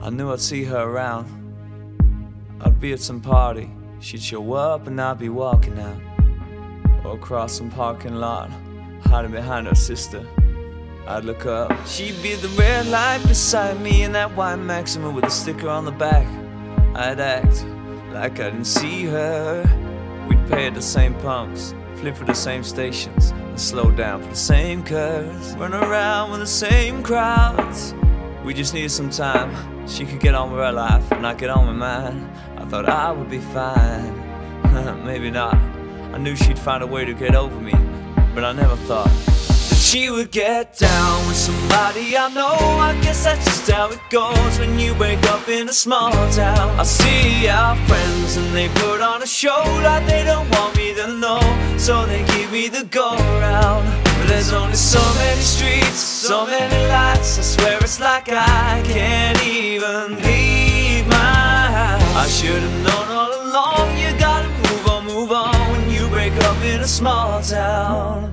I knew I'd see her around. I'd be at some party, she'd show up and I'd be walking out, or across some parking lot, hiding behind her sister. I'd look up, she'd be the red light beside me in that white Maxima with a sticker on the back. I'd act like I didn't see her. We'd pay at the same pumps, flip for the same stations, and slow down for the same curves, run around with the same crowds. We just needed some time. She could get on with her life and I get on with mine. I thought I would be fine. Maybe not. I knew she'd find a way to get over me, but I never thought that she would get down with somebody I know. I guess that's just how it goes when you wake up in a small town. I see our friends and they put on a show like they don't want me to know, so they give me the go around. But there's only so many streets, so many lights, I swear it's like I can't even leave my house. I should have known all along, you gotta move on when you break up in a small town.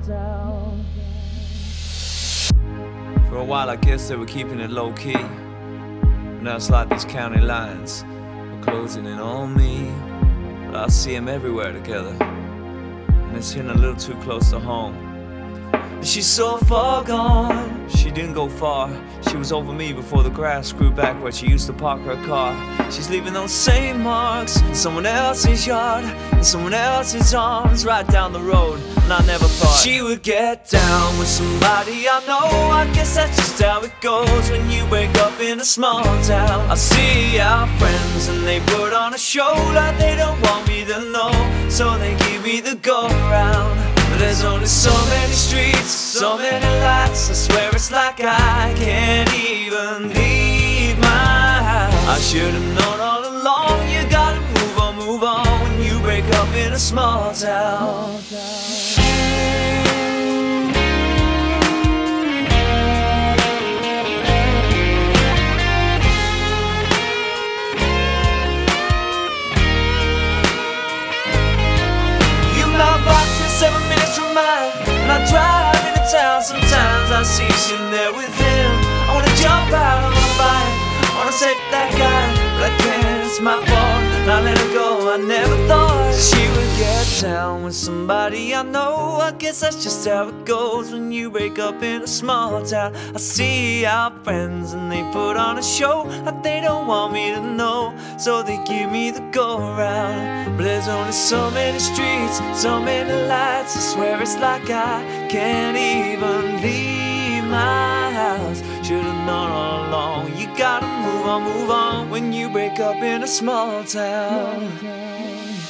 For a while I guess they were keeping it low key, but now it's like these county lines are closing in on me. But I see them everywhere together, and it's hitting a little too close to home. She's so far gone, she didn't go far. She was over me before the grass grew back where she used to park her car. She's leaving those same marks in someone else's yard, in someone else's arms, right down the road. And I never thought she would get down with somebody I know. I guess that's just how it goes when you wake up in a small town. I see our friends and they put on a show like they don't want me to know, so they give me the go around. But there's only so many streets, so many lights, I swear it's like I can't even leave my house. I should have known all along, you gotta move on when you break up in a small town. You my box is 7 minutes from mine, and I drive into town. Sometimes I see you sitting there with him. I wanna jump out on my bike, I wanna take that guy, but I can't, it's my fault, and I let her go. I never thought she would get down with somebody I know. I guess that's just how it goes when you wake up in a small town. I see our friends and they put on a show like they don't want me to know, so they give me the go around. But there's only so many streets, so many lights, I swear it's like I can't even leave my house. Should've known all along, you gotta move on when you break up in a small town.